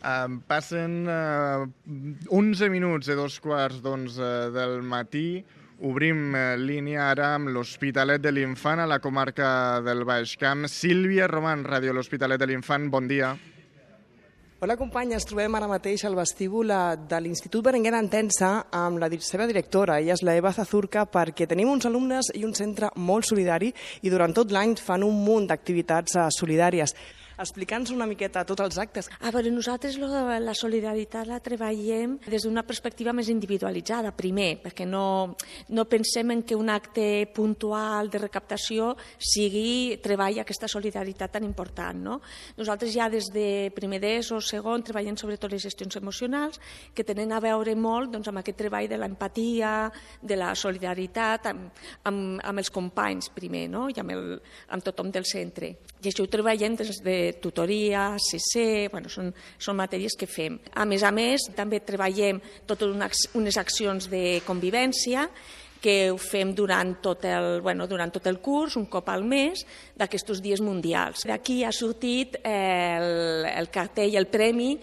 Passen 11 minuts de 2:15 del matí. Obrim línia ara amb l'Hospitalet de l'Infant a la comarca del Baix Camp. Sílvia Roman, Ràdio L'Hospitalet de l'Infant, bon dia. Hola companya, ens trobem ara mateix al vestíbul de l'Institut Berenguer d'Entença amb la seva directora, ella és la Eva Zazurca, perquè tenim uns alumnes i un centre molt solidari i durant tot l'any fan un munt d'activitats solidàries. Explica'ns una miqueta tots els actes. Nosaltres la solidaritat la treballem des d'una perspectiva més individualitzada, primer, perquè no pensem en que un acte puntual de recaptació treballi aquesta solidaritat tan important. No? Nosaltres ja des de primer d'ESO o segon treballem sobretot les gestions emocionals que tenen a veure molt amb aquest treball de l'empatia, de la solidaritat amb els companys primer, no? I amb tothom del centre. I això ho treballem des de tutoria, CC, són matèries que fem. A més, també treballem totes unes accions de convivència que ho fem durant tot el curs, un cop al mes, d'aquests dies mundials. D'aquí ha sortit el cartell, el premi,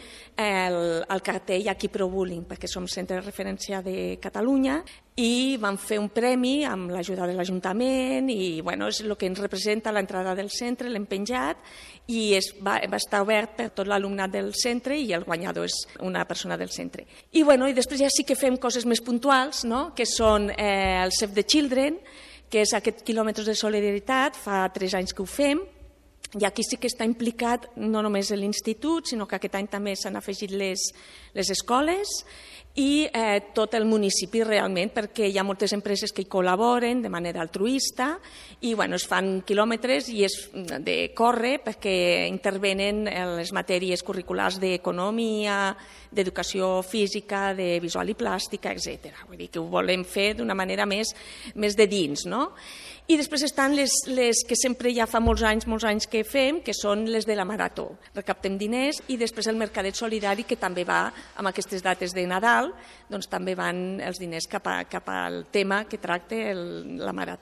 el cartell Equipro-Bullying, perquè som centre de referència de Catalunya, i vam fer un premi amb l'ajuda de l'Ajuntament i és el que ens representa a l'entrada del centre, l'hem penjat i va estar obert per tot l'alumnat del centre i el guanyador és una persona del centre. I després ja sí que fem coses més puntuals, no? Que són el Save the Children, que és aquest quilòmetres de solidaritat, fa 3 anys que ho fem, i aquí sí que està implicat no només l'institut, sinó que aquest any també s'han afegit les escoles i tot el municipi realment, perquè hi ha moltes empreses que hi col·laboren de manera altruista i es fan quilòmetres i és de córrer perquè intervenen en les matèries curriculars d'economia, d'educació física, de visual i plàstica, etc. Vull dir que ho volem fer d'una manera més de dins, no? I després estan les que sempre ja fa molts anys que fem, que són les de la marató. Recaptem diners i després el mercadet solidari, que també va amb aquestes dates de Nadal, doncs també van els diners cap al tema que tracta la marató.